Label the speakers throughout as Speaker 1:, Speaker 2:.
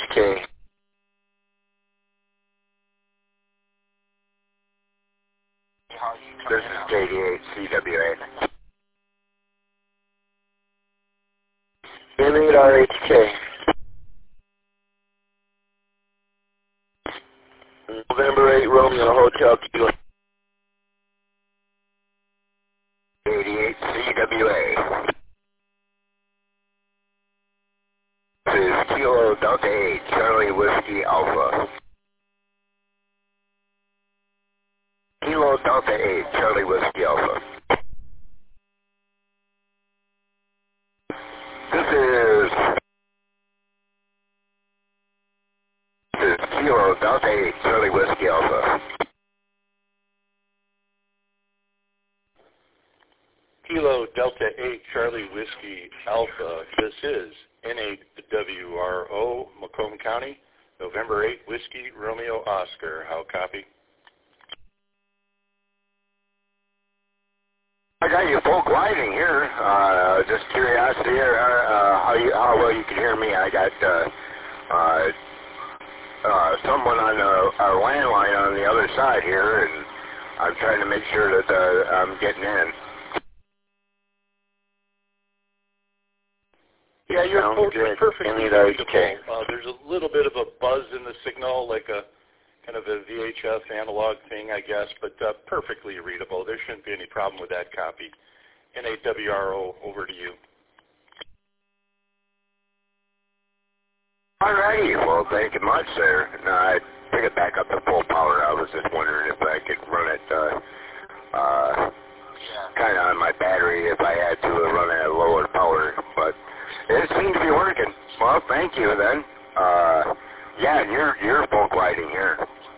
Speaker 1: N8WRHK. This is KD8CWA. N8RHK. November 8 Romeo Hotel Kilo. 88CWA. This is Kilo Delta 8 Charlie Whiskey Alpha. Kilo Delta 8 Charlie Whiskey Alpha. This is Kilo Delta 8 Charlie Whiskey Alpha.
Speaker 2: Kilo Delta 8 Charlie Whiskey Alpha. This is N8WRO, Macomb County, November 8 Whiskey Romeo Oscar. How copy?
Speaker 1: I got you folk lighting here. Just curiosity here, how well you can hear me. I got someone on our landline on the other side here, and I'm trying to make sure that I'm getting in.
Speaker 2: Yeah, you're perfectly readable.
Speaker 1: Okay.
Speaker 2: There's a little bit of a buzz in the signal, like a kind of a VHF analog thing, I guess, but perfectly readable. There shouldn't be any problem with that copy. N8WRO, over to you.
Speaker 1: All righty. Well, thank you much, sir. I pick it back up to full power. I was just wondering if I could run it kind of on my battery if I had to run it at lower power, but it seemed to be working. Well, thank you then. Yeah, and you're folk lighting here.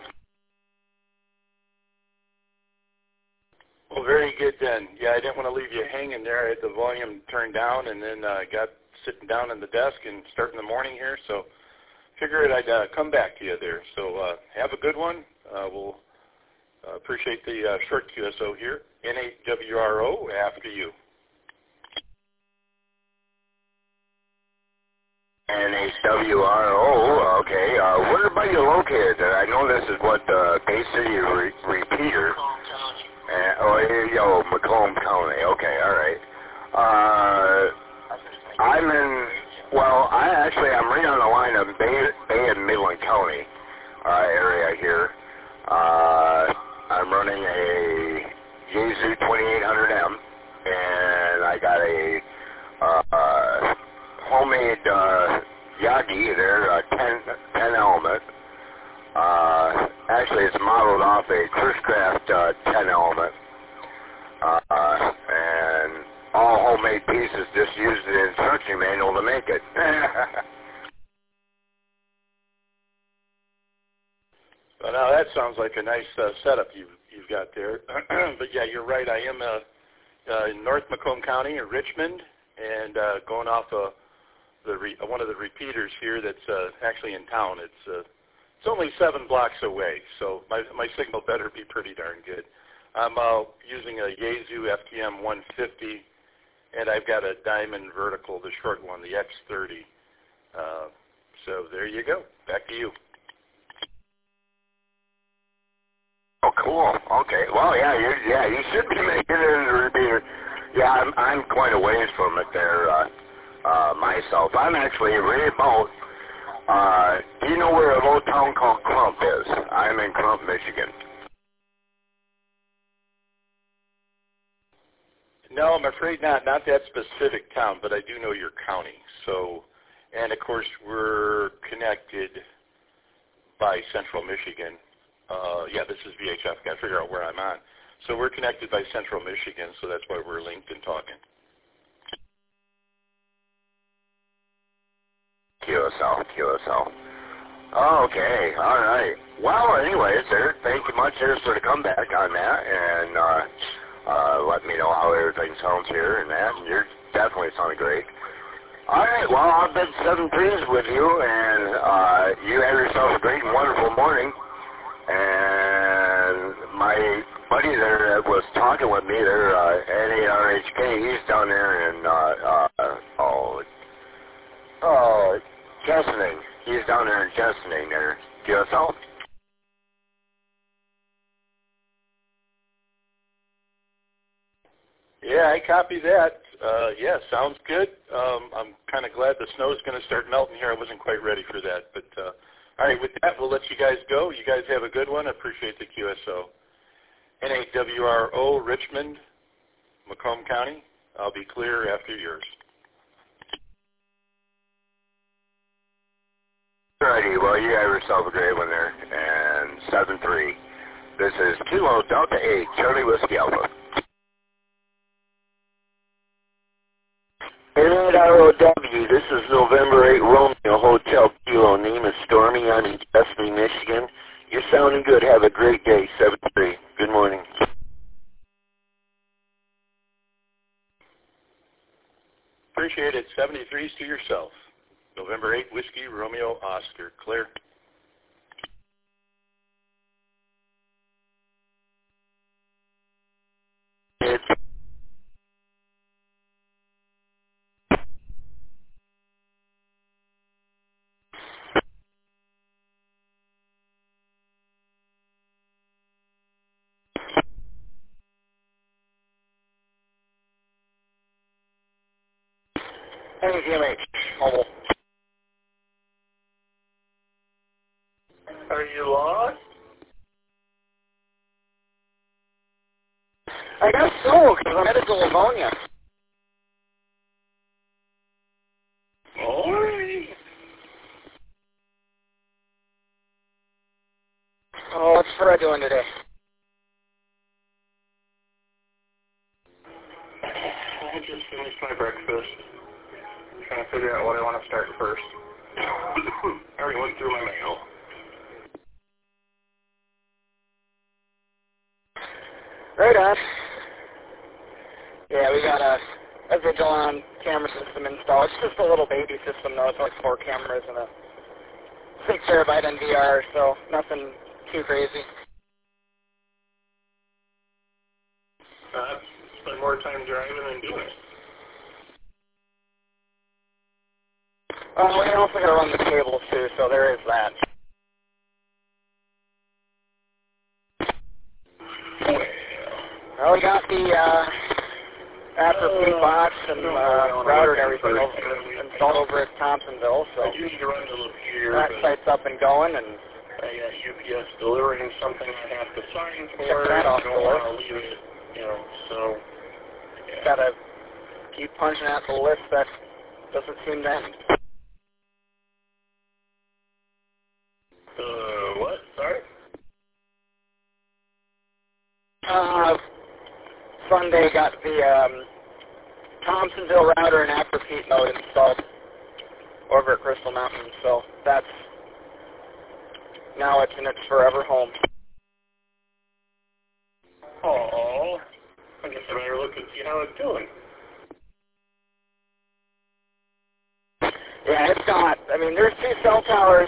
Speaker 2: Well, very good then. Yeah, I didn't want to leave you hanging there. I had the volume turned down, and then got sitting down on the desk and starting the morning here, so figured I'd come back to you there. So have a good one. We'll appreciate the short QSO here. N8WRO, after you.
Speaker 1: N8WRO, okay. Where about you located? I know this is what Bay City repeater. Macomb County. Okay, all right. I'm right on the line of Bay and Midland County area here. I'm running a Yaesu 2800M, and I got a homemade Yagi there, 10 element. Actually, it's modeled off a Churchcraft 10 element, and all homemade pieces, just used the instruction manual to make it.
Speaker 2: Well, now that sounds like a nice setup you've got there. But yeah, you're right. I am in North Macomb County in Richmond, and going off one of the repeaters here that's actually in town. It's only 7 blocks away, so my signal better be pretty darn good. I'm using a Yaesu FTM 150, and I've got a Diamond Vertical, the short one, the X30. So there you go. Back to you.
Speaker 1: Oh, cool. Okay. Well, yeah, you should be making it in the repeater. Yeah, I'm quite a ways from it there myself. I'm actually right about. Do you know where a little town called Crump is? I'm in Crump, Michigan.
Speaker 2: No, I'm afraid not. Not that specific town, but I do know your county. So, and of course, we're connected by Central Michigan. Yeah, this is VHF. Got to figure out where I'm on. So we're connected by Central Michigan, so that's why we're linked and talking.
Speaker 1: QSL. Okay, all right. Well, anyways, sir, thank you much, sir, for the comeback on that, and let me know how everything sounds here and that, and you're definitely sounding great. All right, well, I've been 7 P's with you, and you have yourself a great and wonderful morning. And my buddy there that was talking with me there, N8RHK, he's down there in, Chesaning. He's down there in Chesaning there. QSL?
Speaker 2: Yeah, I copy that. Yeah, sounds good. I'm kind of glad the snow's going to start melting here. I wasn't quite ready for that. But all right, with that, we'll let you guys go. You guys have a good one. I appreciate the QSO. NAWRO, Richmond, Macomb County. I'll be clear after yours.
Speaker 1: Alrighty, well, you have yourself a great one there. And 7-3. This is Kilo Delta 8, Charlie Whiskey Alpha. And ROW, this is November 8, Romeo Hotel Kilo. Name is Stormy. I'm in Chesaning, Michigan. You're sounding good. Have a great day. 7-3. Good morning.
Speaker 2: Appreciate it. 73s to yourself. November 8, Whiskey, Romeo, Oscar. Clear.
Speaker 1: It's
Speaker 3: GMH, mobile.
Speaker 2: Are you lost?
Speaker 3: I guess so, because I'm headed to Livonia.
Speaker 2: Alright.
Speaker 3: Oh, what's Fred doing today?
Speaker 2: I just finished my breakfast. Trying to figure out what I want to start first. I already went through my mail.
Speaker 3: Right on. Yeah, we got a Vigilon camera system installed. It's just a little baby system, though. It's like 4 cameras and a 6 terabyte NVR, so nothing too crazy.
Speaker 2: Spend more time driving than doing it.
Speaker 3: We also got to run the cables, too, so there is that. Well, we got the Afterpeak box and router and everything installed over at Thompsonville, so
Speaker 2: I do need to run to Lapeer,
Speaker 3: that
Speaker 2: but
Speaker 3: site's up and going, and
Speaker 2: I got UPS delivering something I have to sign for.
Speaker 3: Check that off
Speaker 2: I don't
Speaker 3: the
Speaker 2: want to
Speaker 3: list.
Speaker 2: leave it, so. Yeah.
Speaker 3: got to keep punching out the list that doesn't seem to end.
Speaker 2: What? Sorry?
Speaker 3: Sunday got the Thompsonville router and Afterpeak node installed over at Crystal Mountain, so that's now it's in its forever home.
Speaker 2: Oh, I guess I better look and see how it's doing.
Speaker 3: Yeah, it's got, I mean, there's 2 cell towers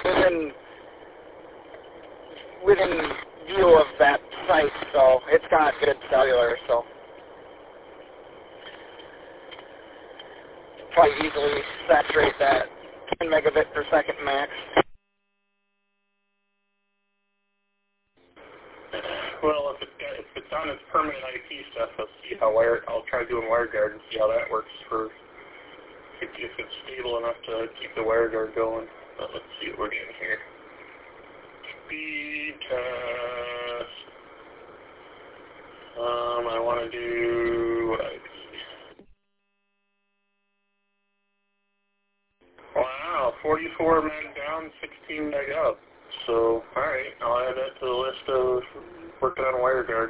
Speaker 3: within view of that site, so it's got good cellular, so probably easily saturate that 10 megabit per second max.
Speaker 2: Well, if it's on its permanent IP stuff, I'll try doing WireGuard and see how that works if it's stable enough to keep the WireGuard going. But let's see what we're getting here. Speed test. I want to do what IP? Wow, 44 meg down, 16 meg up. So, alright, I'll add that to the list of working on WireGuard.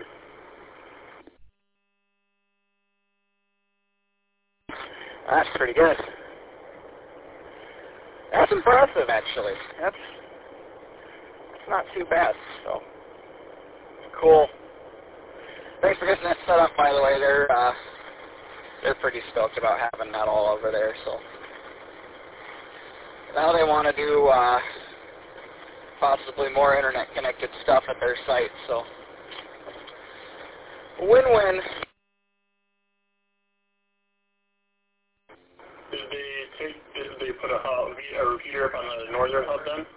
Speaker 3: That's pretty good. That's impressive, actually. That's not too bad, so cool. Thanks for getting that set up, by the way. They're pretty stoked about having that all over there, so now they want to do possibly more internet-connected stuff at their site, so win-win.
Speaker 2: Did they put a repeater up on the northern hub then?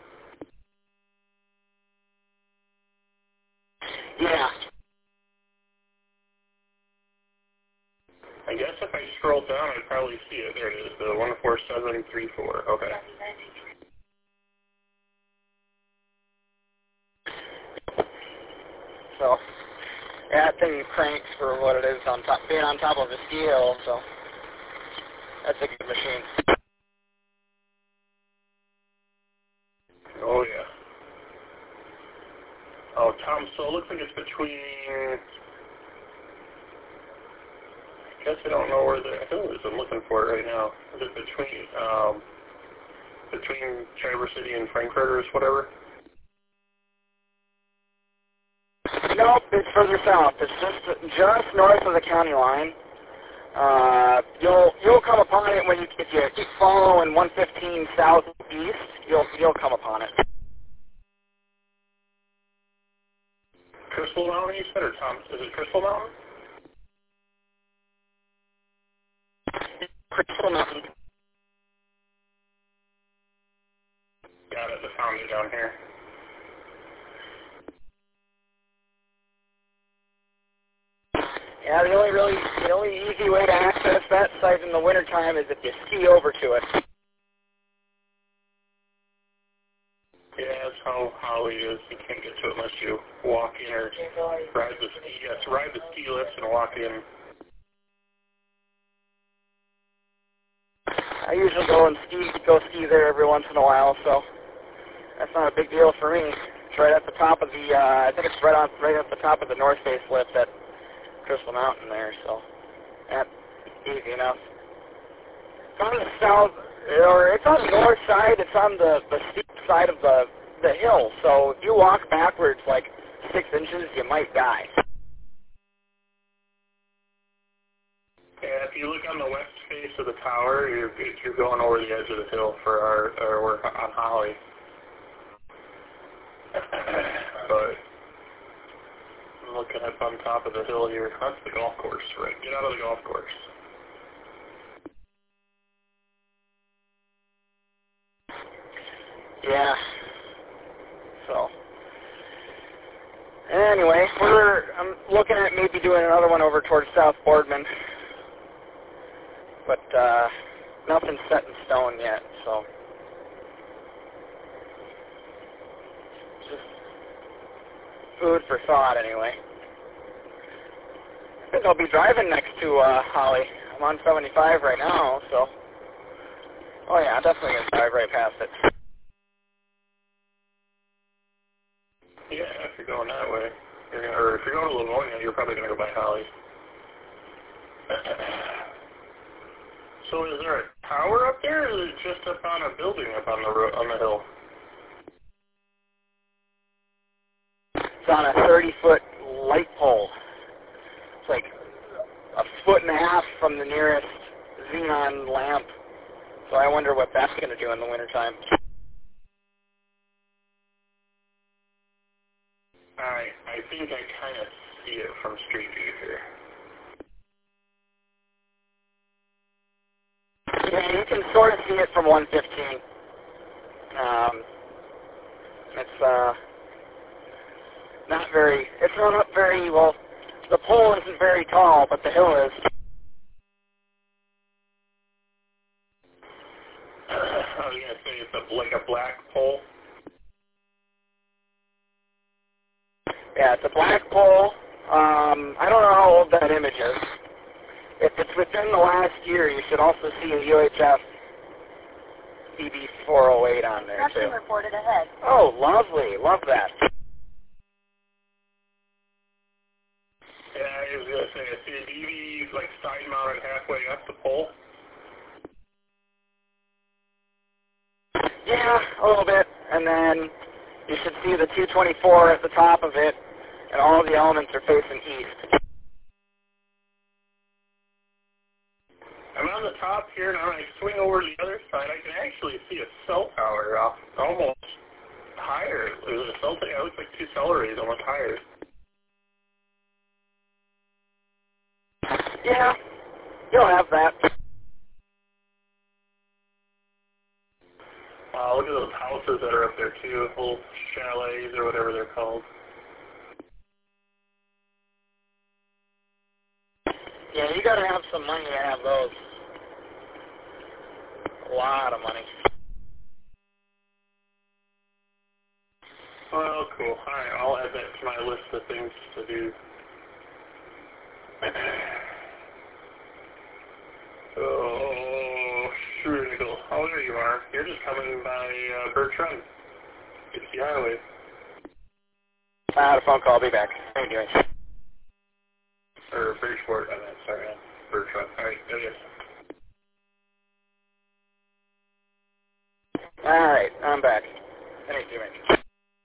Speaker 3: Yeah.
Speaker 2: I guess if I scroll down, I'd probably see it. There it is, the 14734. Okay.
Speaker 3: So, yeah, that thing cranks for what it is on top, being on top of a ski hill, so that's a good machine.
Speaker 2: Oh, yeah. Oh, Tom, so it looks like it's between... I guess I don't know where the... I think I'm looking for it right now. Is it between Traverse City and Frankfurt or whatever?
Speaker 3: Nope, it's further south. It's just north of the county line. You'll come upon it when if you keep following 115 southeast. You'll come upon it.
Speaker 2: Crystal Mountain, you said, or Tom? Is it Crystal Mountain?
Speaker 3: Crystal Mountain.
Speaker 2: Got it. I found it down here.
Speaker 3: Yeah, the only easy way to access that site in the wintertime is if you ski over to it.
Speaker 2: Yeah, that's how Holly is. You can't get to it unless you walk in or ride the ski. Yes, ride the ski lifts and walk in.
Speaker 3: I usually go ski there every once in a while, so that's not a big deal for me. It's right at the top of the, I think it's right at the top of the North Face lift at Crystal Mountain there, so that's easy enough. It's on the south, or it's on the north side. It's on the steep side of the hill. So if you walk backwards like 6 inches, you might die.
Speaker 2: Yeah, if you look on the west face of the tower, you're going over the edge of the hill for our work on Holly. But I'm looking up on top of the hill here. That's the golf course, right? Get out of the golf course.
Speaker 3: Yeah. So anyway, I'm looking at maybe doing another one over towards South Boardman, but nothing's set in stone yet. So just food for thought, anyway. I think I'll be driving next to Holly. I'm on 75 right now, so oh yeah, I'm definitely gonna drive right past it.
Speaker 2: Yeah, if you're going that way, or if you're going to Livonia, you're probably going to go by Holly. So is there a tower up there, or is it just up on a building up on the hill?
Speaker 3: It's on a 30-foot light pole. It's like a foot and a half from the nearest xenon lamp. So I wonder what that's going to do in the wintertime.
Speaker 2: I think I kind of see it from Street View here.
Speaker 3: Yeah, you can sort of see it from 115. It's not very, well, the pole isn't very tall, but the hill is.
Speaker 2: I was going to say it's like a black pole.
Speaker 3: Yeah, it's a black pole. I don't know how old that image is. If it's within the last year, you should also see a UHF CB408 on there, too.
Speaker 4: Construction reported ahead.
Speaker 3: Oh, lovely. Love that.
Speaker 2: Yeah, I was going to say, I see a DV like side-mounted halfway up the pole.
Speaker 3: Yeah, a little bit. And then you should see the 224 at the top of it, and all of the elements are facing east.
Speaker 2: I'm on the top here, and when I swing over to the other side, I can actually see a cell tower almost higher. There's a cell tower. It looks like 2 cell arrays almost higher.
Speaker 3: Yeah, you'll have that.
Speaker 2: look at those houses that are up there too, little chalets or whatever they're called.
Speaker 3: Yeah, you gotta have some money to have those. A lot of money.
Speaker 2: Well, cool. Alright, I'll add that to my list of things to do. Oh, sure, Nickel. Oh, there you are. You're just coming by Bertrand. It's the highway.
Speaker 3: I had a phone call. I'll be back. How are you doing?
Speaker 2: Or Bridgeport, I meant. Sorry, Bertrand. Alright, there you go.
Speaker 3: Alright, I'm back. How are you doing?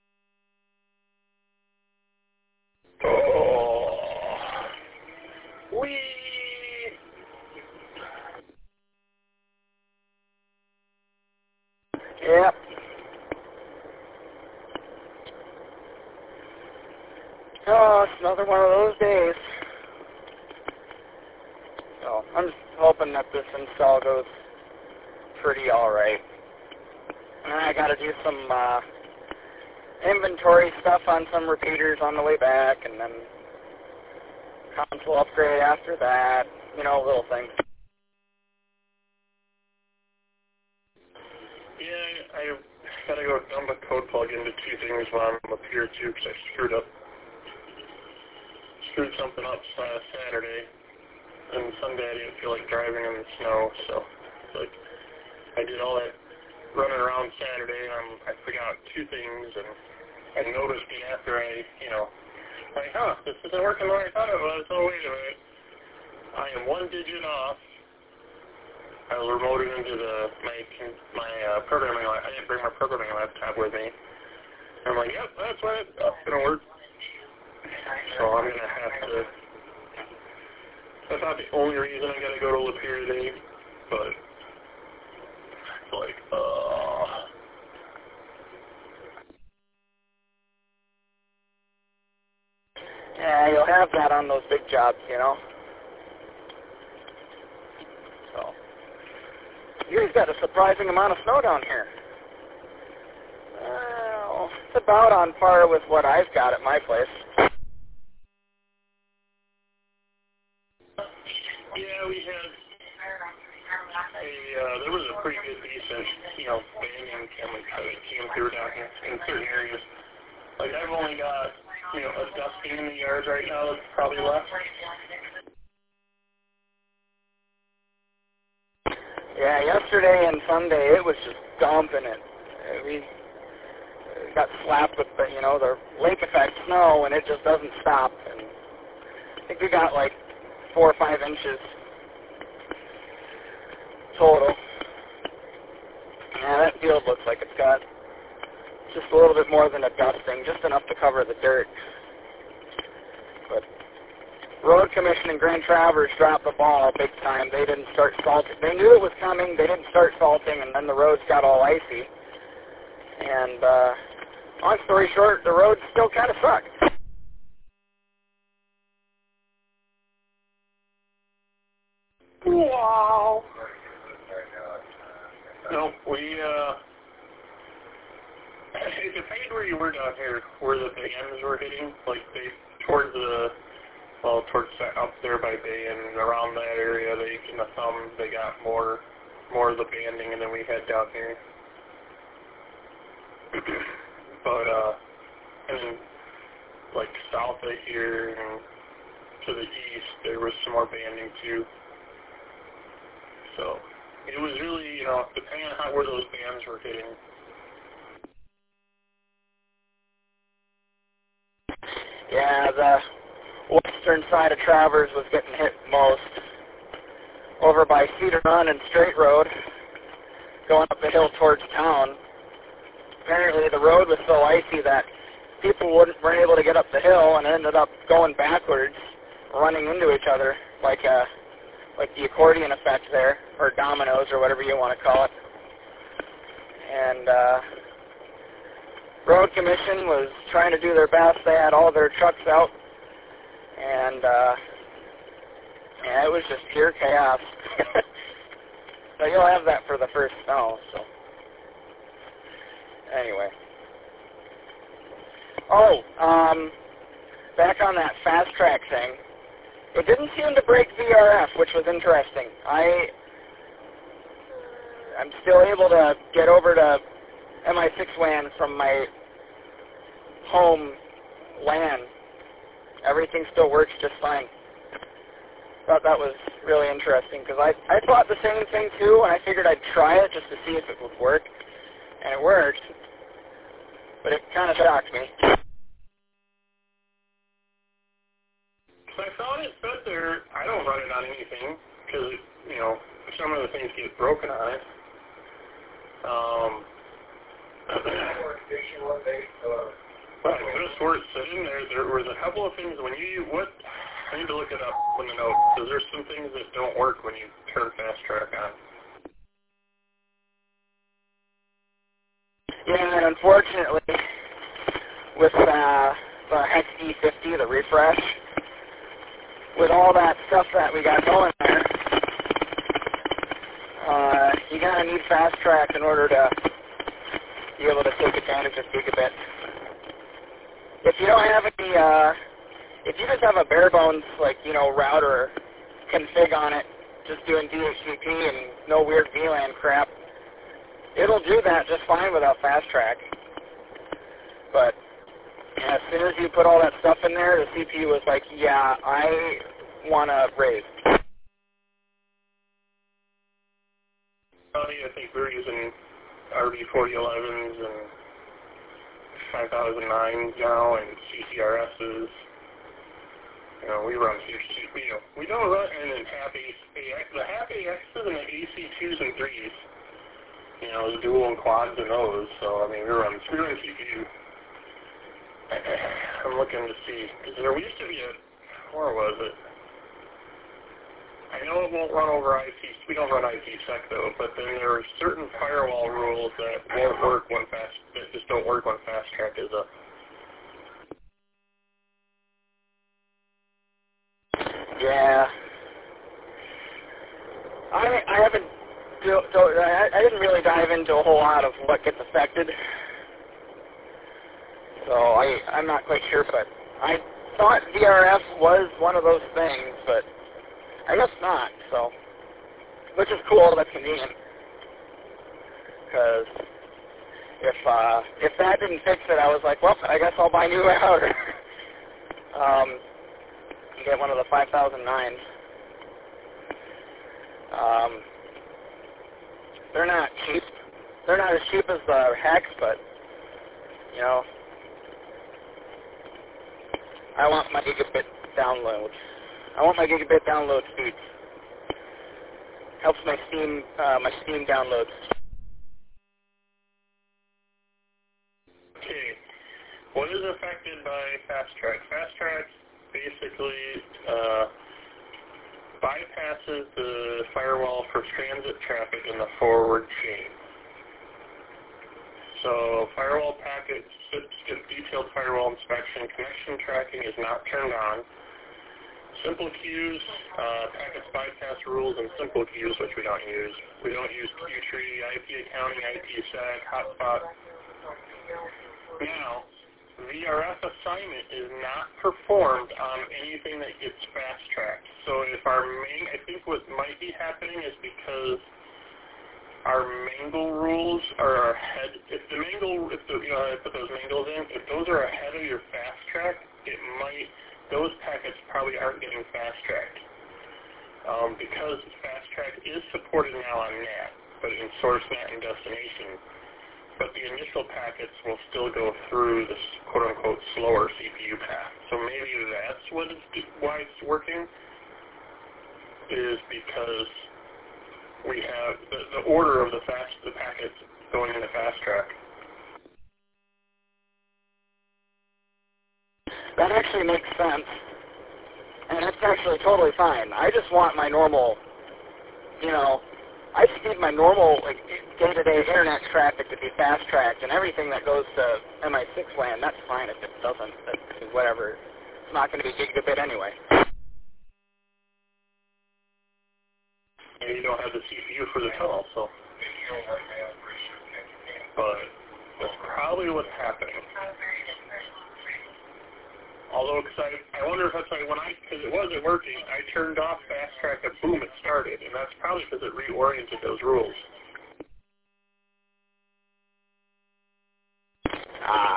Speaker 2: Oh. Whee!
Speaker 3: Yep. Oh, it's another one of those days. So, I'm just hoping that this install goes pretty alright. And I gotta do some, inventory stuff on some repeaters on the way back, and then console upgrade after that, you know, little things.
Speaker 2: Yeah, I gotta go dump a code plug into two things while I'm up here too, because I screwed something up Saturday, and Sunday I didn't feel like driving in the snow, so like I did all that running around Saturday, and I forgot two things, and I noticed it after I, like, this isn't working the way I thought it was. Oh, wait a minute. I am one digit off. I remoted into my programming. I didn't bring my programming laptop with me. And I'm like, yep, that's right. That's gonna work. So I'm gonna have to. That's not the only reason I gotta go to Lapeer today, but it's like,
Speaker 3: Yeah, you'll have that on those big jobs, you know. So, you guys got a surprising amount of snow down here. Well, it's about on par with what I've got at my place.
Speaker 2: Yeah, we had there was a pretty good decent, banding that came through down here in certain areas. Like, I've only got, a dusting in the yard right now that's probably left.
Speaker 3: Yeah, yesterday and Sunday it was just dumping it. We got slapped with the, the lake effect snow, and it just doesn't stop. And I think we got like 4 or 5 inches total. Yeah, that field looks like it's got just a little bit more than a dusting, just enough to cover the dirt. But Road Commission and Grand Traverse dropped the ball big time. They didn't start salting. They knew it was coming. They didn't start salting, and then the roads got all icy. And long story short, the roads still kind of suck.
Speaker 2: Wow. No, it depended where you were down here, where the bands were hitting, like towards up there by Bay and around that area, they got more of the banding than we had down here. But, and then, like, south of here and to the east, there was some more banding too. So, it was really, depending on where those bands were hitting.
Speaker 3: Yeah, the western side of Travers was getting hit most. Over by Cedar Run and Straight Road, going up the hill towards town. Apparently the road was so icy that people weren't able to get up the hill and ended up going backwards, running into each other like the accordion effect there, or dominoes, or whatever you want to call it. And Road Commission was trying to do their best. They had all their trucks out, and yeah, it was just pure chaos. So you'll have that for the first snow. So Anyway. Oh, back on that fast track thing. It didn't seem to break VRF, which was interesting. I'm still able to get over to MI6 WAN from my home LAN. Everything still works just fine. Thought that was really interesting because I thought the same thing too, and I figured I'd try it just to see if it would work, and it worked. But it kind of shocked me.
Speaker 2: I thought it said there, I don't run it on anything because, you know, some of the things get broken on it. But just where it's sitting there was a couple of things when you, I need to look it up in the notes, because there's some things that don't work when you turn fast track on.
Speaker 3: Yeah, and unfortunately, with the Hex E50, the refresh, with all that stuff that we got going there, you gotta need fast track in order to be able to take advantage of gigabit. If you don't have any, if you just have a bare bones, like, you know, router config on it, just doing DHCP and no weird VLAN crap, it'll do that just fine without fast track. But as soon as you put all that stuff in there, the CPU was like, yeah, I want to raise.
Speaker 2: I think we're using RB4011s and 5009s now and CCRSs. You know, we run CCP. You know, we don't run and then the HAP AXs and the AC2s and 3s. You know, the dual and quads and those. So I mean, we run CPU. I'm looking to see because there used to be where was it? I know it won't run over IP. We don't run IPsec though, but then there are certain firewall rules that won't work when that just don't work when fast track is up.
Speaker 3: Yeah. I haven't. I didn't really dive into a whole lot of what gets affected, so I'm not quite sure. But I thought VRF was one of those things, but I guess not. So, which is cool. That's convenient. Because if that didn't fix it, I was like, well, I guess I'll buy a new router. Get one of the 5009s. They're not cheap. They're not as cheap as the Hex, but, you know, I want my gigabit download. I want my gigabit download speeds. Helps my Steam downloads.
Speaker 2: Okay. What is affected by fast track? Fast track basically bypasses the firewall for transit traffic in the forward chain. So firewall packets skip detailed firewall inspection. Connection tracking is not turned on. Simple queues, packets bypass rules and simple queues, which we don't use. We don't use Qtree, IP accounting, IPsec, hotspot. Now, VRF assignment is not performed on anything that gets fast-tracked. So if I think what might be happening is because our mangle rules are ahead. I put those mangles in, if those are ahead of your fast-track, those packets probably aren't getting fast-tracked. Because fast-track is supported now on NAT, but in source NAT and destination. But the initial packets will still go through this quote-unquote slower CPU path. So maybe that's why it's working, is because we have the order of the packets going into fast track.
Speaker 3: That actually makes sense, and it's actually totally fine. I just want my normal, you know, I just need my normal, like, day-to-day internet traffic to be fast-tracked, and everything that goes to MI6 WAN, that's fine if it doesn't. That's whatever. It's not going to be gigabit anyway.
Speaker 2: And you don't have the CPU for the tunnel, so. But
Speaker 4: probably what's happening. Although, because I wonder if that's like because it wasn't working, I turned off fast track and boom, it started, and that's probably because it reoriented those rules.
Speaker 3: Ah.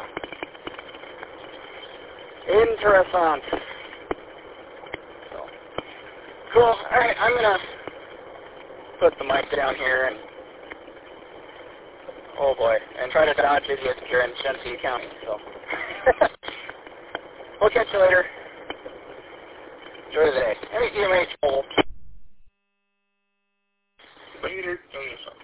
Speaker 3: Interessant. So, cool. All right, I'm going to put the mic down here and, oh boy, and try to dodge idiots here in Genesee County. So, we'll catch you later. Enjoy the day. Any EMH hold.
Speaker 4: Later. Tell you something.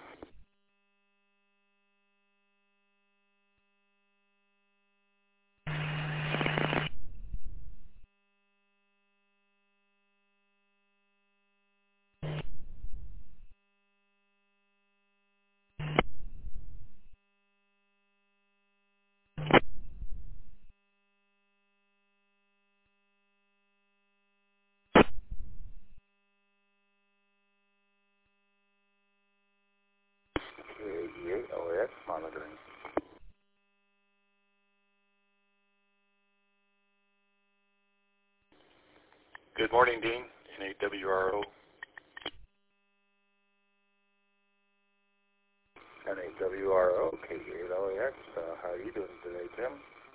Speaker 1: KE8LAX monitoring.
Speaker 2: Good morning, Dean. NAWRO.
Speaker 1: NAWRO, KE8LAX. How are you doing today, Tim?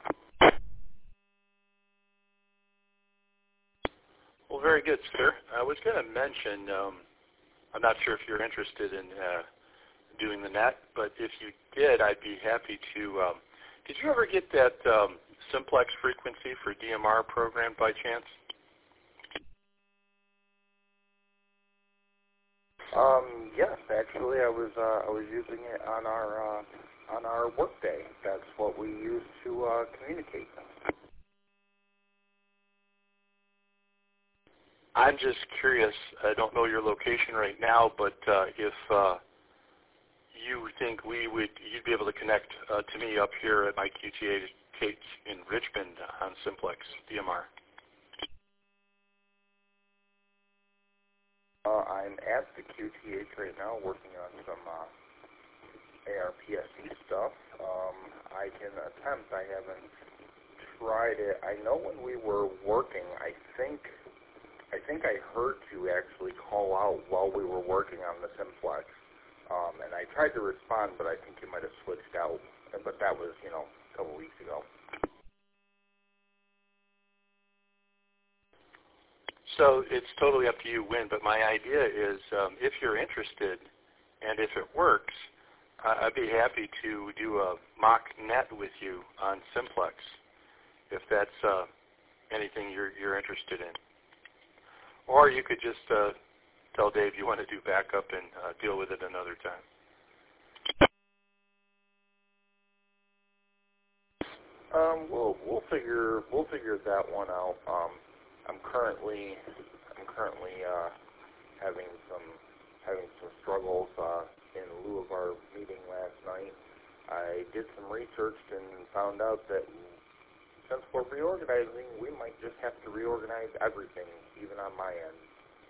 Speaker 2: Well, very good, sir. I was going to mention, I'm not sure if you're interested in doing the net, but if you did, I'd be happy to. Did you ever get that simplex frequency for DMR program by chance?
Speaker 1: Yes, actually, I was using it on our workday. That's what we use to communicate.
Speaker 2: I'm just curious. I don't know your location right now, but if you think you'd be able to connect to me up here at my QTA in Richmond on simplex DMR.
Speaker 1: I'm at the QTH right now working on some ARPSC stuff. I can attempt. I haven't tried it. I know when we were working, I think I heard you actually call out while we were working on the simplex. And I tried to respond, but I think you might have switched out. But that was, a couple weeks ago.
Speaker 2: So it's totally up to you when, but my idea is if you're interested and if it works, I'd be happy to do a mock net with you on simplex if that's anything you're interested in. Or you could just tell Dave you want to do backup and deal with it another time.
Speaker 1: We'll figure that one out. I'm currently having some struggles in lieu of our meeting last night. I did some research and found out that since we're reorganizing, we might just have to reorganize everything, even on my end.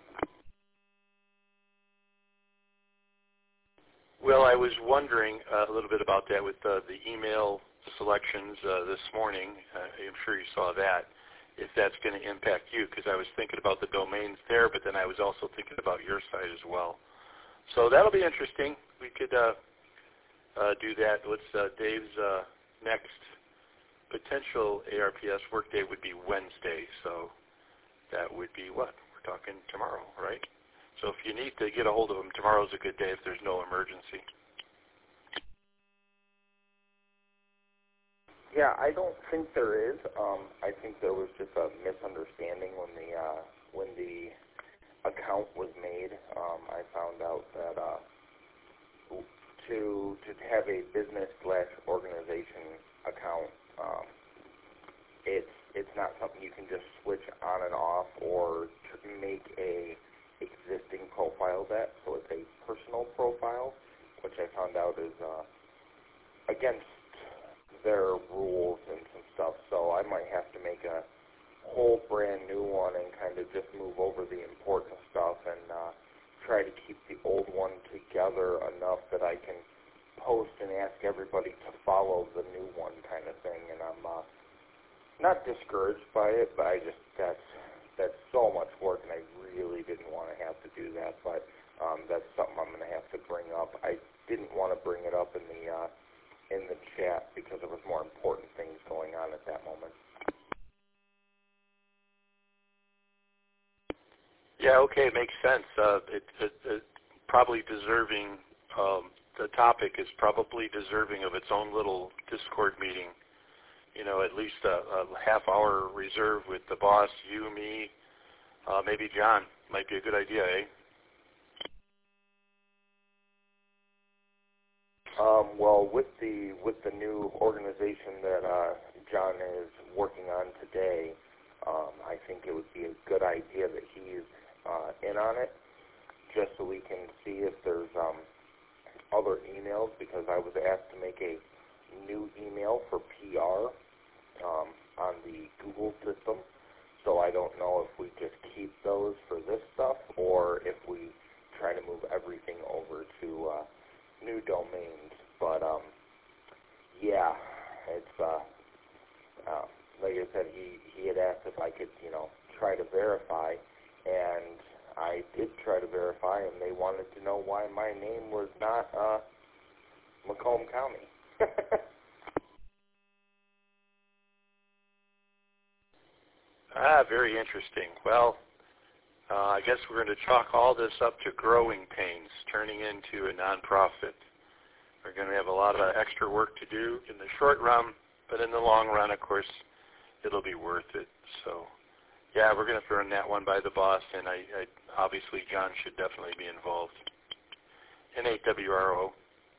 Speaker 2: Well, I was wondering a little bit about that with the email selections this morning. I'm sure you saw that. If that's going to impact you, because I was thinking about the domains there, but then I was also thinking about your site as well. So that'll be interesting. We could do that. Dave's next potential ARPS workday would be Wednesday, so that would be what? We're talking tomorrow, right? So if you need to get a hold of him, tomorrow's a good day if there's no emergency.
Speaker 1: Yeah, I don't think there is. I think there was just a misunderstanding when the account was made. I found out that to have a business/organization account, it's not something you can just switch on and off or to make a existing profile that. So it's a personal profile, which I found out is against their rules and some stuff, so I might have to make a whole brand new one and kind of just move over the important stuff and try to keep the old one together enough that I can
Speaker 5: post and ask everybody to follow the new one kind of thing, and I'm not discouraged by it, but I just that's so much work, and I really didn't want to have to do that, but that's something I'm going to have to bring up. I didn't want to bring it up in the chat because there was more important things going on at that moment.
Speaker 2: Yeah, okay, it makes sense. It probably deserving, the topic is probably deserving of its own little Discord meeting. You know, at least a half-hour reserve with the boss, you, me, maybe John. Might be a good idea, eh?
Speaker 5: Well, with the new organization that John is working on today, I think it would be a good idea that he's in on it, just so we can see if there's other emails, because I was asked to make a new email for PR on the Google system, so I don't know if we just keep those for this stuff or if we try to move everything over to new domains. But yeah, it's like I said, he had asked if I could, try to verify, and I did try to verify, and they wanted to know why my name was not Macomb County.
Speaker 2: Very interesting. Well, I guess we're going to chalk all this up to growing pains, turning into a nonprofit. We're going to have a lot of extra work to do in the short run, but in the long run, of course, it'll be worth it. So, yeah, we're going to run that one by the boss, and I obviously John should definitely be involved. N8WRO.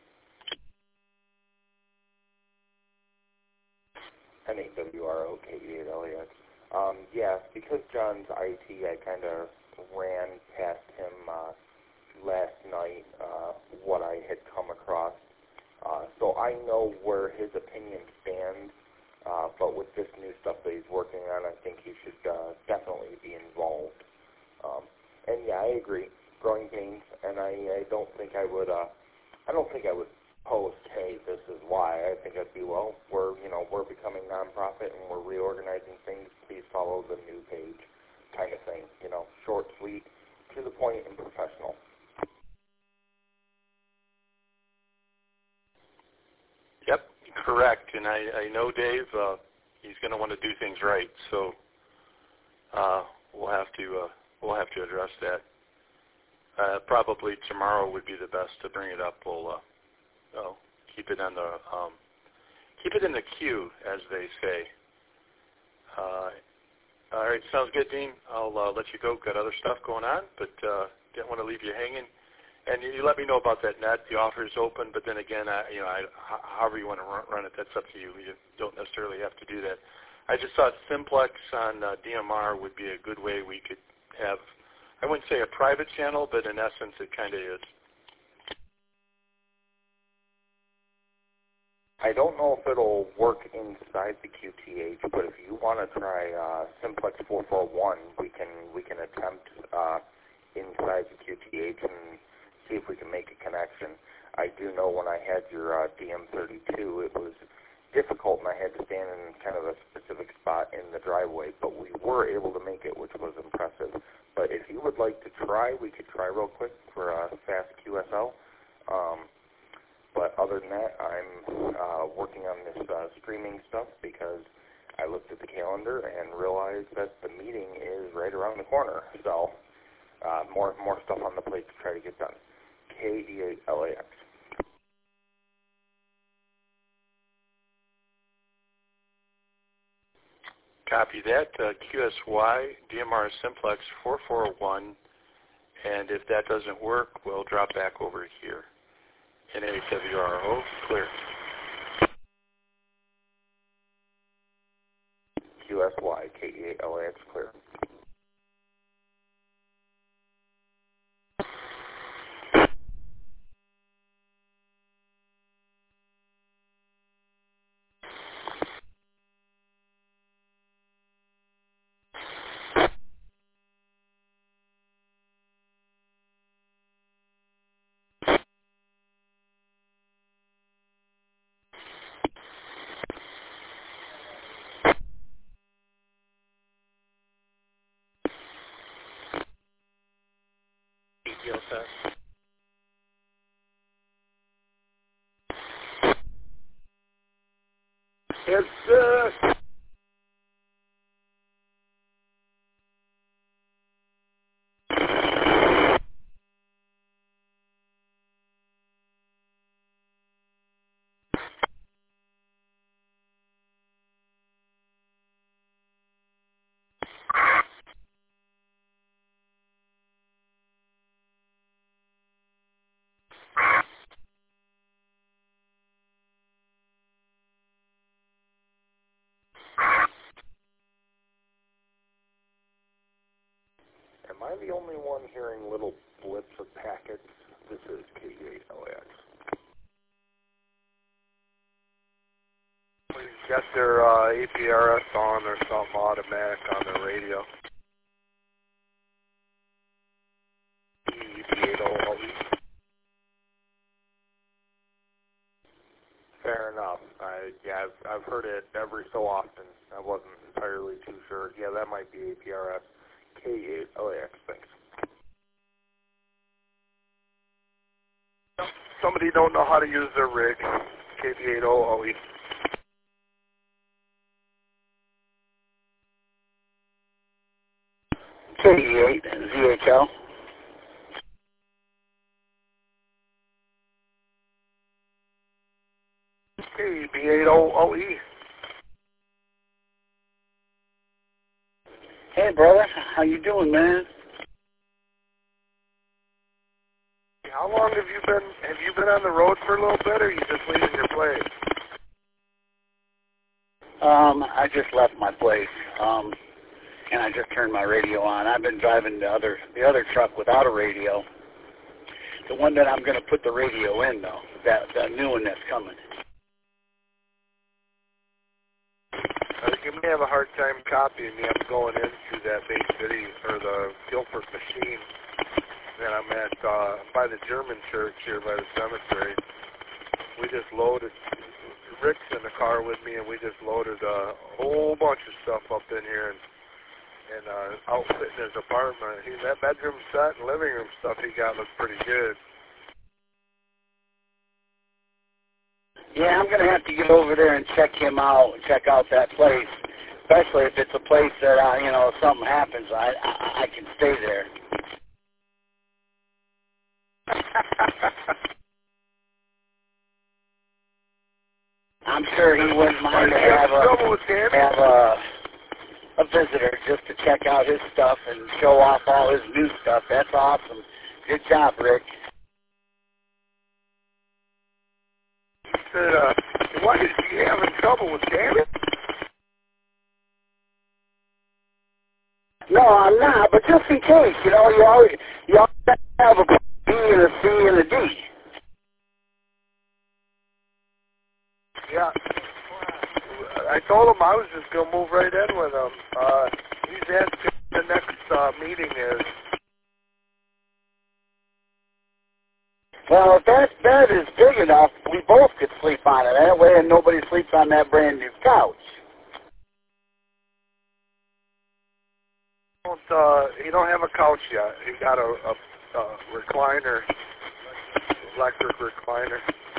Speaker 5: N8WRO, KE8LAX. Yes, because John's IT, I kind of ran past him last night what I had come across. So I know where his opinion stands, but with this new stuff that he's working on, I think he should definitely be involved. And yeah, I agree, growing pains, and I don't think I would post, hey, this is why. I think I'd be, well, we're becoming nonprofit and we're reorganizing things. Please follow the new page, kind of thing. Short, sweet, to the point, and professional.
Speaker 2: Yep, correct. And I know Dave. He's going to want to do things right. So we'll have to address that. Probably tomorrow would be the best to bring it up. We'll keep it on the keep it in the queue, as they say. All right, sounds good, Dean. I'll let you go. Got other stuff going on, but didn't want to leave you hanging. And you let me know about that net. The offer is open, but then again, however you want to run it, that's up to you. You don't necessarily have to do that. I just thought Simplex on DMR would be a good way we could have, I wouldn't say a private channel, but in essence it kind of is.
Speaker 5: I don't know if it'll work inside the QTH, but if you want to try Simplex 441, we can attempt inside the QTH and see if we can make a connection. I do know when I had your DM32, it was difficult, and I had to stand in kind of a specific spot in the driveway, but we were able to make it, which was impressive. But if you would like to try, we could try real quick for fast QSL. But other than that, I'm working on this streaming stuff because I looked at the calendar and realized that the meeting is right around the corner. So more stuff on the plate to try to get done. KE8LAX.
Speaker 2: Copy that. QSY, DMR Simplex 441, and if that doesn't work, we'll drop back over here. N8WRO, clear.
Speaker 5: QSY, KE8LAX, clear.
Speaker 2: Test.
Speaker 1: It's
Speaker 5: Am I the only one hearing little blips of packets? This is K8LX.
Speaker 2: We got their APRS on or something automatic on the radio. EP80LE.
Speaker 5: Fair enough. I've heard it every so often. I wasn't entirely too sure. Yeah, that might be APRS. K8LX, thanks.
Speaker 2: Somebody don't know how to use their rig. KB80LE.
Speaker 3: K8 ZHL.
Speaker 2: KB80LE.
Speaker 3: Hey, brother. How you doing, man?
Speaker 2: How long have you been on the road for a little bit, or are you just leaving your place?
Speaker 3: I just left my place, and I just turned my radio on. I've been driving the other truck without a radio. The one that I'm going to put the radio in, though, the new one that's coming.
Speaker 2: You may have a hard time copying me. I'm going into that Bay City, or the Guilford machine, and I'm at by the German church here by the cemetery. We just loaded, Rick's in the car with me, and we just loaded a whole bunch of stuff up in here and outfitting his apartment. That bedroom set and living room stuff he got looks pretty good.
Speaker 3: Yeah, I'm going to have to get over there and check him out, check out that place, especially if it's a place that, if something happens, I can stay there. I'm sure he wouldn't mind to have a visitor just to check out his stuff and show off all his new stuff. That's awesome. Good job, Rick.
Speaker 2: What is he having trouble with, David?
Speaker 3: No, I'm not, but just in case, you always have a B and a C and a D.
Speaker 2: Yeah. I told him I was just going to move right in with him. He's asking what the next meeting is.
Speaker 3: Well, if that bed is big enough, we both could sleep on it. That way nobody sleeps on that brand new couch.
Speaker 2: He don't have a couch yet. He got a recliner, electric recliner.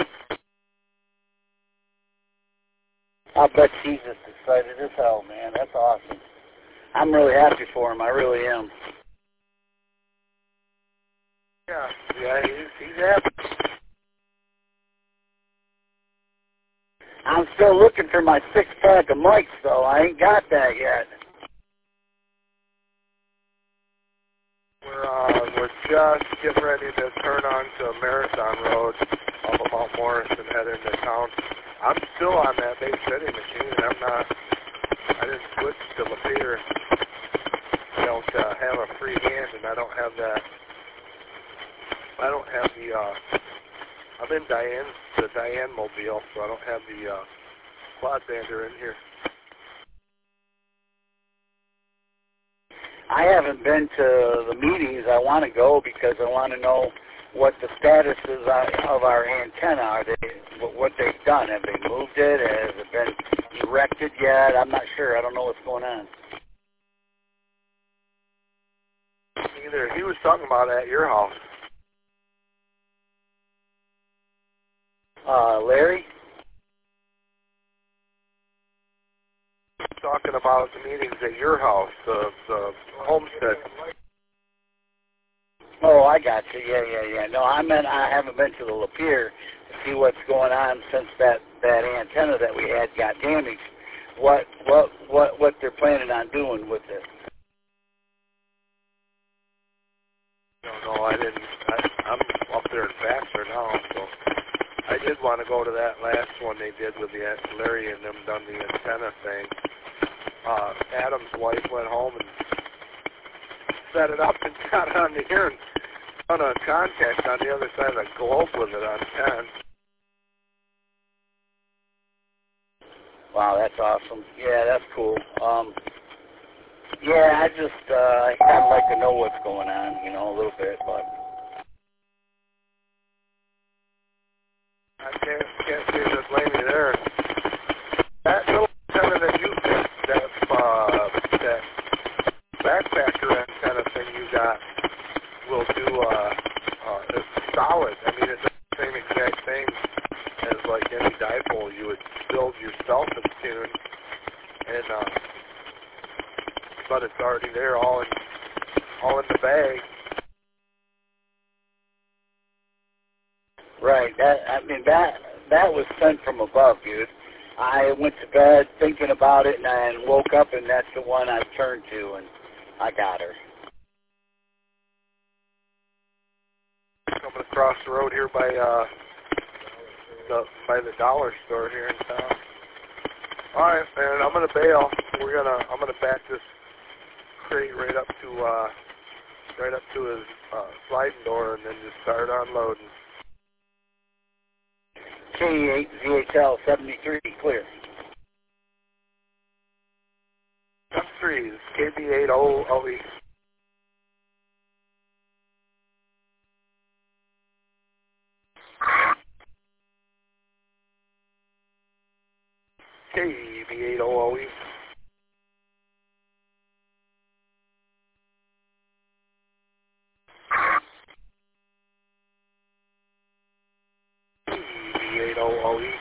Speaker 3: I bet he's just excited as hell, man. That's awesome. I'm really happy for him. I really am.
Speaker 2: Yeah, he's happy.
Speaker 3: I'm still looking for my 6-pack of mics, though. I ain't got that yet.
Speaker 2: We're just getting ready to turn on to Marathon Road off of Mount Morris and head into town. I'm still on that Bay City machine. I didn't switch to Lapeer. I don't have a free hand, and I don't have the, I'm in the Diane Mobile, so I don't have the quad bander in here.
Speaker 3: I haven't been to the meetings I want to go because I want to know what the status is of our antenna. Are they, what they've done? Have they moved it? Has it been erected yet? I'm not sure. I don't know what's going on.
Speaker 2: Either he was talking about at your house.
Speaker 3: Larry?
Speaker 2: Talking about the meetings at your house, the homestead.
Speaker 3: Oh, I got you. Yeah. No, I haven't been to the Lapeer to see what's going on since that antenna that we had got damaged. What they're planning on doing with it?
Speaker 2: No, I didn't. I'm up there in Vassar now, so I did want to go to that last one they did with the Larry and them done the antenna thing. Adam's wife went home and set it up and got on the air and done a contact on the other side of the globe with it on 10.
Speaker 3: Wow, that's awesome. Yeah, that's cool. Yeah, I kind of like to know what's going on, a little bit, but
Speaker 2: I can't see the blame you there. That little antenna that you did, that backpacker antenna thing you got, will do it's solid. I mean, it's the same exact thing as like any dipole you would build yourself in tune, and but it's already there, all in the bag.
Speaker 3: right. That was sent from above, dude. I went to bed thinking about it and woke up, and that's the one I turned to, and I got her.
Speaker 2: Coming across the road here by the dollar store here in town. All right, man. I'm gonna bail. I'm gonna back this crate right up to his sliding door, and then just start unloading.
Speaker 3: K8 VHL 73 clear.
Speaker 2: F3 KB8OE. KB8OE. KB8OE.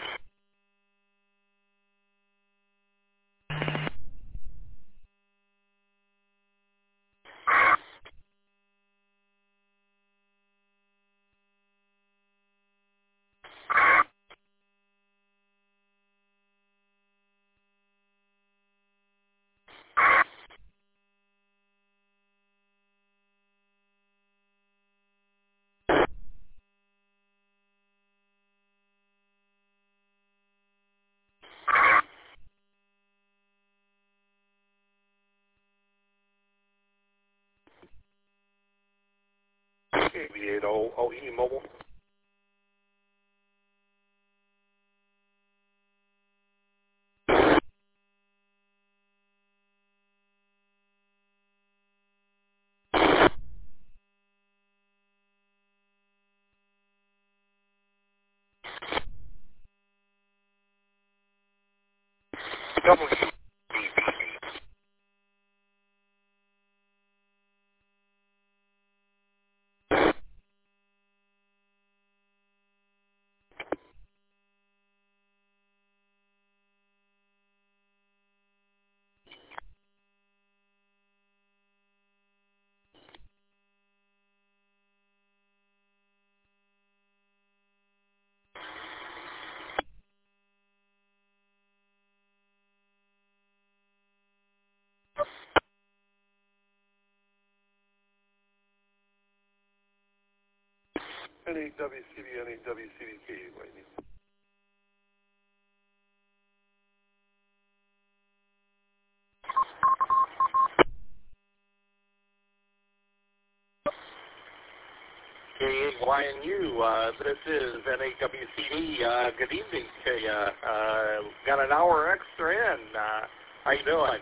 Speaker 2: KB8OE mobile. NHWCD, NHWCDK, Lightning. K8YNU, this is NHWCD. Good evening to you. Got an hour extra in. How you doing?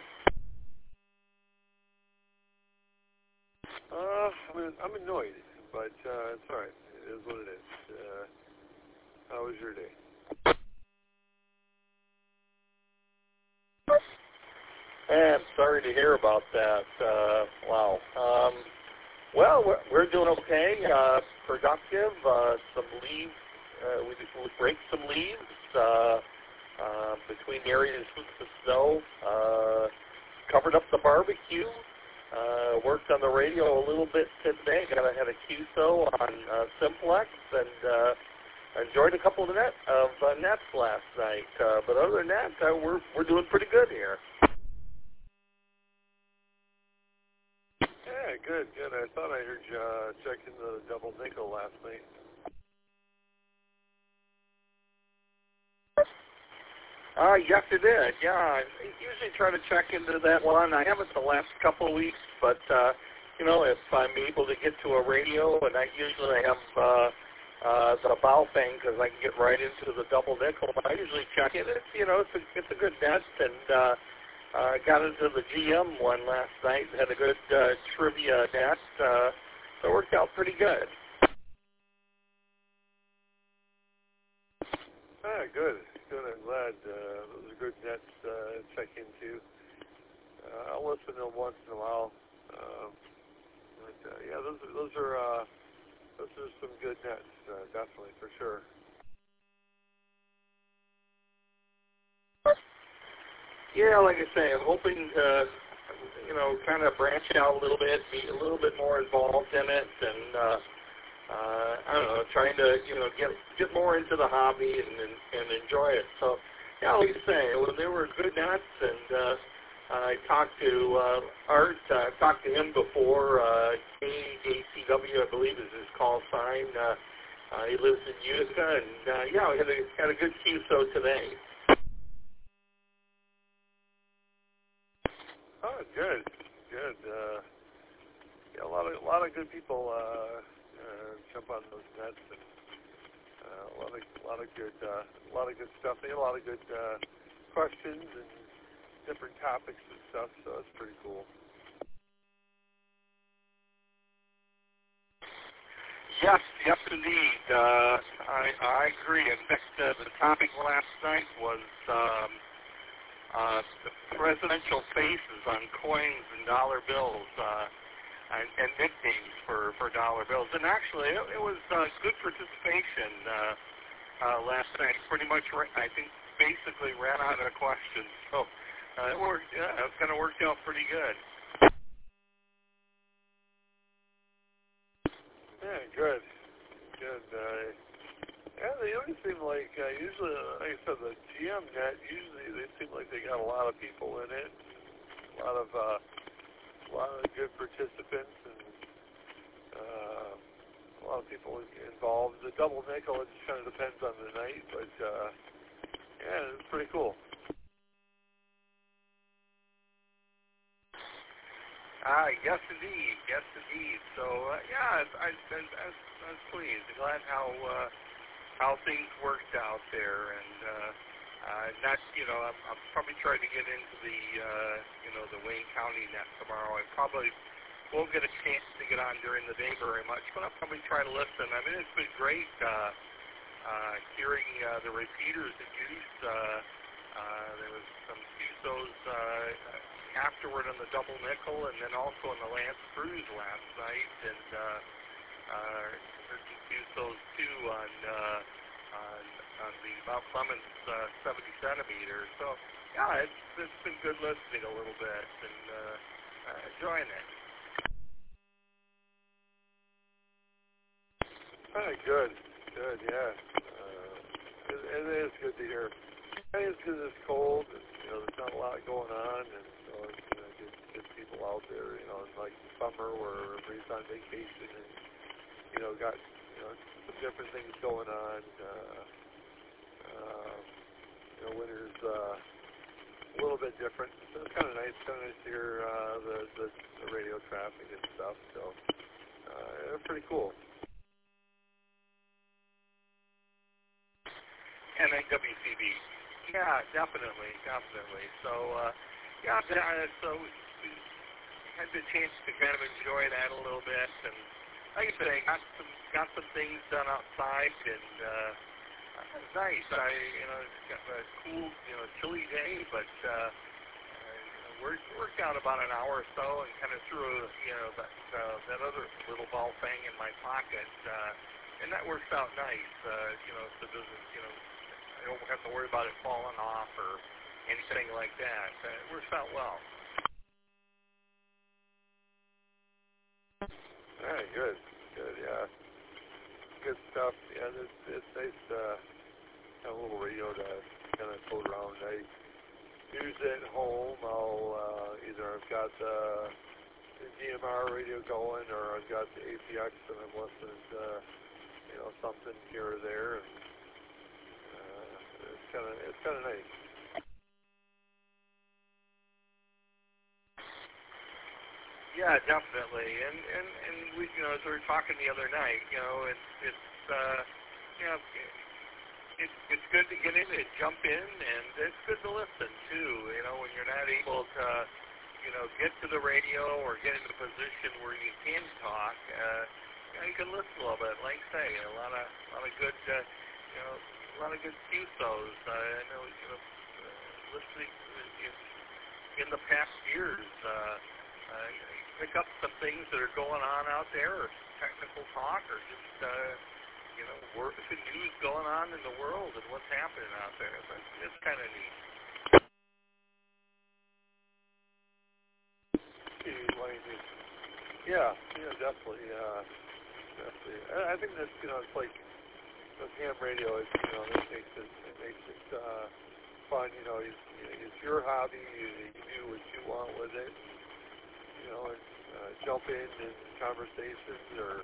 Speaker 2: I'm annoyed, but it's all right. It is what it is. How was your day? I'm sorry to hear about that. Wow. Well, we're doing okay. Productive. Some leave we raked some leaves between areas with the snow, covered up the barbecue, worked on the radio a little bit today. Had a QSO on Simplex, and enjoyed a couple of nets last night. But other than that, we're doing pretty good here.
Speaker 6: Yeah, good. I thought I heard you checking the double nickel last night.
Speaker 2: Yes, it did. Yeah, I usually try to check into that one. I haven't the last couple of weeks, but if I'm able to get to a radio, and I usually have the bow thing because I can get right into the double nickel. I usually check it. It's a good net, and I got into the GM one last night. Had a good trivia net, so it worked out pretty good.
Speaker 6: Good. I'm glad. Those are good nets to check into. I'll listen to them once in a while. Yeah, those are some good nets, definitely, for sure.
Speaker 2: Yeah, like I say, I'm hoping to, kind of branch out a little bit, be a little bit more involved in it, and I don't know, trying to, get more into the hobby and enjoy it. So, yeah, like I say, they were good nets, and I talked to Art. I've talked to him before. KACW, I believe, is his call sign. He lives in Utica, and yeah, we had a good QSO today.
Speaker 6: Oh, good. Yeah, a lot of good people jump on those nets, and a lot of good stuff. They had a lot of good questions and different topics and stuff, so it's pretty cool.
Speaker 2: Yes, indeed. I agree. In fact, the topic last night was the presidential faces on coins and dollar bills, and nicknames for dollar bills. And actually, it was good participation last night. Pretty much, I think, basically ran out of questions. So it worked. Yeah, it kind of worked out pretty good.
Speaker 6: Yeah, good. Yeah, they always seem like, usually, like I said, the GM net, usually they seem like they got a lot of people in it, a lot of good participants, and a lot of people involved. The double nickel, it just kind of depends on the night, but yeah, it's pretty cool.
Speaker 2: Yes, indeed. So, yeah, I was pleased. Glad how things worked out there, and I'm probably trying to get into the Wayne County net tomorrow. I probably won't get a chance to get on during the day very much, but I'll probably try to listen. I mean, it's been great hearing the repeaters in use. There was some QSOs afterward on the double nickel, and then also on the Lance Cruise last night, and there's some QSOs too on the Mount Clemens 70 centimeter. So yeah, it's been good listening a little bit and enjoying it.
Speaker 6: Good, yeah. It is good to hear. It's because it's cold, and there's not a lot going on, and so it's get people out there. In like the summer where everybody's on vacation, and got some different things going on. Winter's a little bit different. So it's kind of nice. To hear the radio traffic and stuff. So it's pretty cool.
Speaker 2: And then WCB. Yeah, definitely. So, so we had the chance to kind of enjoy that a little bit, and like I said, I got some things done outside, and it was nice. It's got a cool, chilly day, but
Speaker 6: worked out about an hour or so, and kind of threw that other little ball thing in my pocket, and that works out nice. So it doesn't, I don't have to worry about it falling off or anything like that. It works out well.
Speaker 2: All right, good, yeah, good stuff. Yeah, it's nice to have a little radio to kind of float around. I use it at home. I'll either I've got the DMR radio going, or I've got the APX, and I'm listening to something here or there, and it's kind of nice.
Speaker 6: Yeah, definitely. And we, as we were talking the other night, it's good to get in and jump in, and it's good to listen too. When you're not able to, get to the radio or get in a position where you can talk, you can listen a little bit. Like I say, a lot of good, a lot of good CISOs. I know, listening in the past years. Pick up some things that are going on out there, or technical talk, or just the news going on in the world and what's happening out there. But it's kind of neat.
Speaker 2: Yeah, definitely. I think that it's like the ham radio. It makes it fun. It's your hobby. You do what you want with it. And jump in conversations, or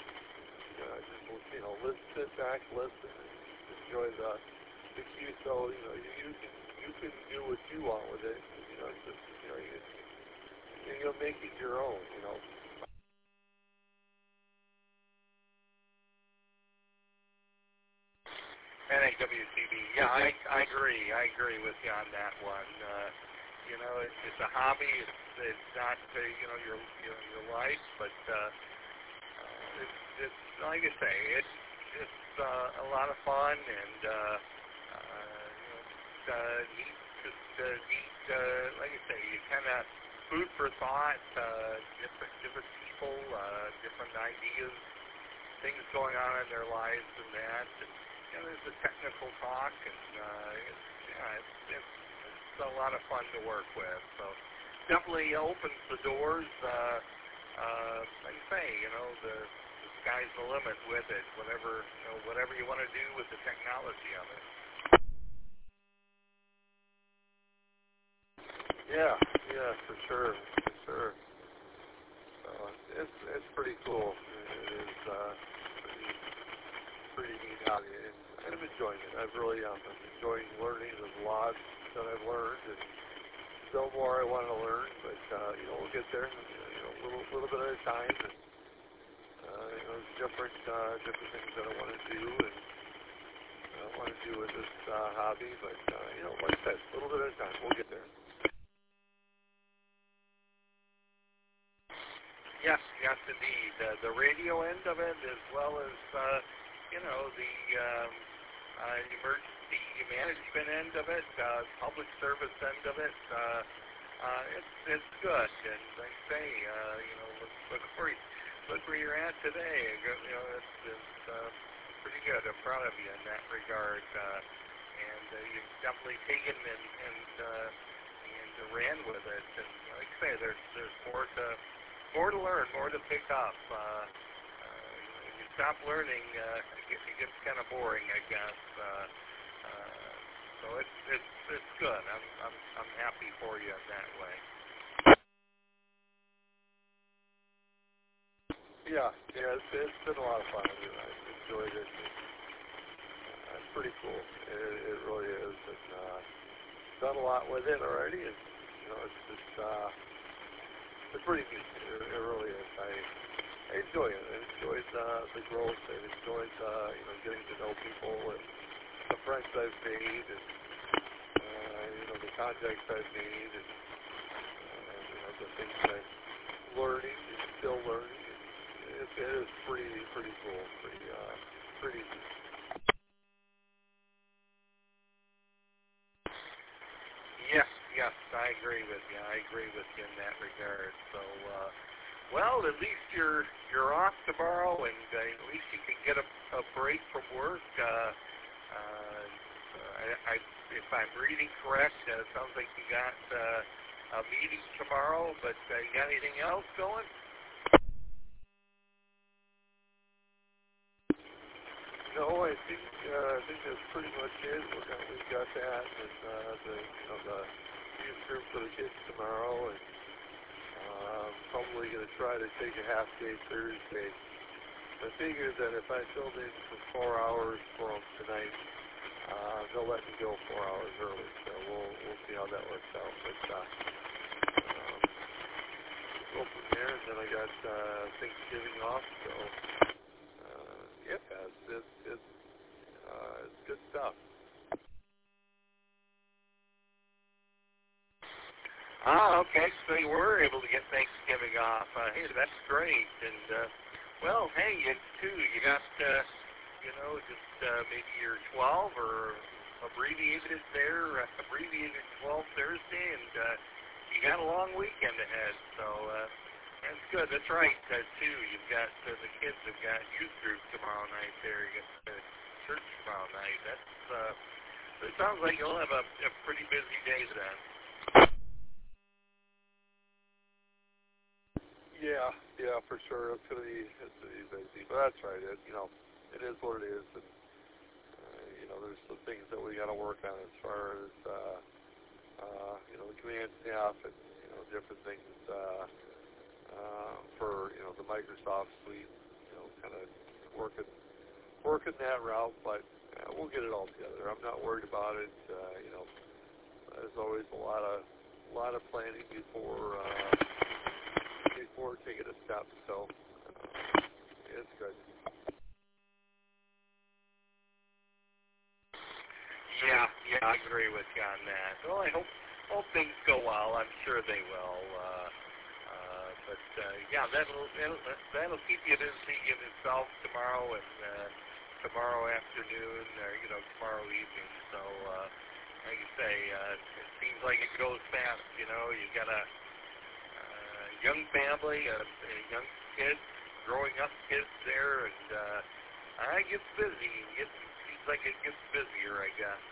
Speaker 2: just sit back, listen, and enjoy the QSO. You can do what you want with it. It's just you'll make it your own.
Speaker 6: NAWCB. Yeah, I agree. I agree with you on that one. It's a hobby. It's not your life, but it's like I say, it's a lot of fun, and neat. Like I say, you kind of food for thought. Different people, different ideas, things going on in their lives, and that. And there's the technical talk, and it's a lot of fun to work with. So definitely opens the doors. Like I say, the sky's the limit with it. Whatever you want to do with the technology of it.
Speaker 2: Yeah, for sure. So it's pretty cool. It is pretty neat hobby, and I'm enjoying it. I'm enjoying learning. There's a lot that I've learned, and still more I want to learn, but we'll get there, little bit at a time, and different things that I want to do, and I want to do with this hobby, but like I said, a little bit at a time, we'll get there.
Speaker 6: Yes, indeed. The radio end of it, as well as the emergency management end of it, public service end of it. It's good, and like I say, look where you're at today. It's pretty good. I'm proud of you in that regard, and you've definitely taken and ran with it. And like I say, there's more to learn, more to pick up. You stop learning, it gets kind of boring, I guess. So it's good. I'm happy for you in that way.
Speaker 2: Yeah, it's been a lot of fun. I've enjoyed it. It's pretty cool. It really is. And done a lot with it already, and it's just it's pretty neat. It really is. I enjoy it. I enjoyed the growth. I enjoyed getting to know people and the friends I've made, and the contacts I've made, and the things I'm learning and still learning. It is pretty cool. Pretty neat.
Speaker 6: Yes, I agree. agree with you. I agree with you in that regard. So, well, at least you're off tomorrow, and at least you can get a break from work. If I'm reading correct, it sounds like you got a meeting tomorrow, but you got anything else going?
Speaker 2: No, I think that's pretty much it. We've got that, and the youth group for the kids tomorrow, and probably going to try to take a half day Thursday. I figured that if I filled in for 4 hours for them tonight, they'll let me go 4 hours early. So we'll see how that works out. But go from there, and then I got Thanksgiving off. So it's good stuff.
Speaker 6: Okay, so you were able to get Thanksgiving off. Hey, that's great. And, well, hey, you got, just maybe your 12 or abbreviated 12 Thursday, and you got a long weekend ahead. So that's good. That's right, too. You've got the kids have got youth group tomorrow night there. You got church tomorrow night. It sounds like you'll have a pretty busy day then.
Speaker 2: Yeah, for sure. It's gonna be busy, but that's right. It is what it is, and there's some things that we got to work on as far as the command staff and different things for the Microsoft suite. Kind of working that route, but we'll get it all together. I'm not worried about it. There's always a lot of planning before taking a step, so it's good.
Speaker 6: Yeah, I agree with you on that. Well, I hope things go well. I'm sure they will. That'll keep you busy in itself tomorrow and tomorrow afternoon or tomorrow evening. So, like you say, it seems like it goes fast. You got a young family, young kids, growing up kids there, and it gets busy. Seems like it gets busier, I guess.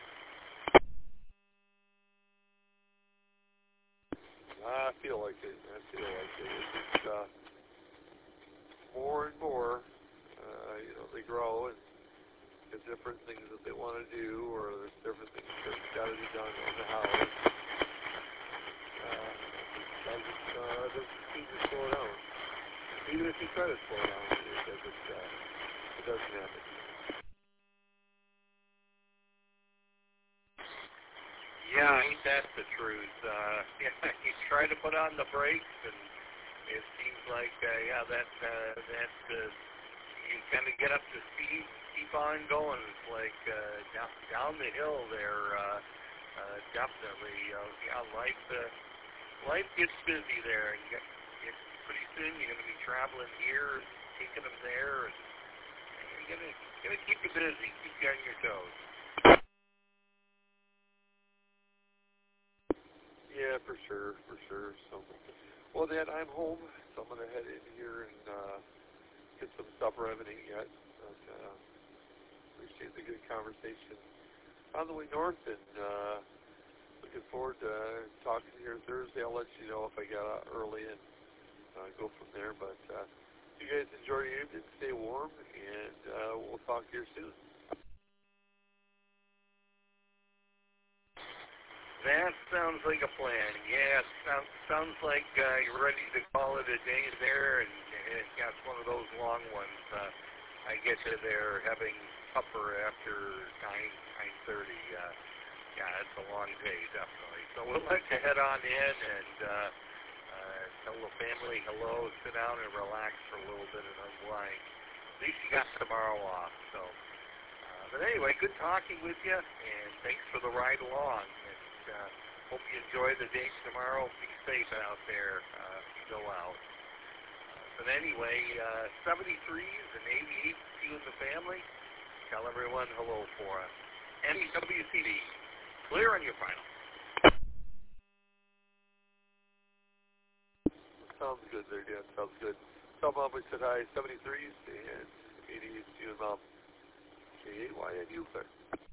Speaker 2: I feel like it. It's more and more, they grow and there's different things that they want to do, or there's different things that's got to be done in the house. It doesn't seem to slow down. Even if you try to slow down, it doesn't happen.
Speaker 6: Yeah, ain't that the truth? You try to put on the brakes, and it seems like, you kind of get up to speed, keep on going. It's like down the hill there, definitely. Life gets busy there, and pretty soon you're going to be traveling here, taking them there, and you're going to keep you busy, keep you on your toes.
Speaker 2: Yeah, for sure. So, well, Dad, I'm home, so I'm going to head in here and get some supper. I haven't eaten yet, but appreciate the good conversation on the way north, and looking forward to talking to you Thursday. I'll let you know if I got out early and go from there. But you guys enjoy your evening, stay warm, and we'll talk here soon.
Speaker 6: That sounds like a plan. Yeah, sounds like you're ready to call it a day there, and yeah, it's one of those long ones. I get you there having supper after 9:30. Yeah, it's a long day, definitely. So we'll let you head on in and tell the family hello, sit down and relax for a little bit and unwind. At least you got tomorrow off. So, but anyway, good talking with you, and thanks for the ride along. Hope you enjoy the day tomorrow. Be safe out there if you go out. But anyway, 73s and 88s to you and the family. Tell everyone hello for us. NWCD, clear on your final. sounds good there, Dan. Sounds good. Tell Mom we said hi. 73s and 80s to you and Mom. KAYNU, sir.